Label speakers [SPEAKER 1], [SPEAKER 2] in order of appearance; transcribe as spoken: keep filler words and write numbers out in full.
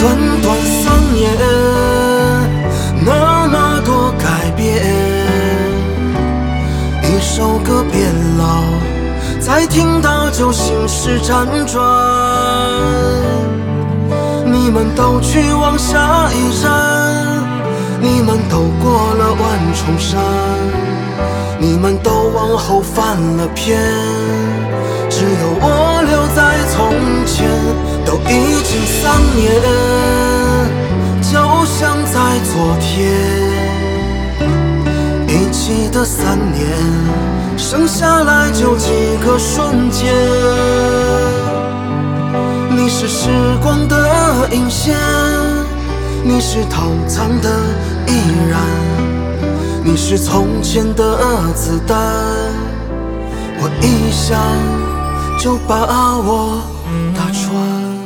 [SPEAKER 1] 短短三年，那么多改变。一首歌变老，再听到就心事辗转。你们都去往下一站，你们都过了万重山，你们都往后翻了篇，只有我留在从前。都已经三年，就像在昨天。一起的三年，剩下来就几个瞬间。你是时光的引线，你是逃藏的依然，你是从前的子弹，我一想就把我打穿。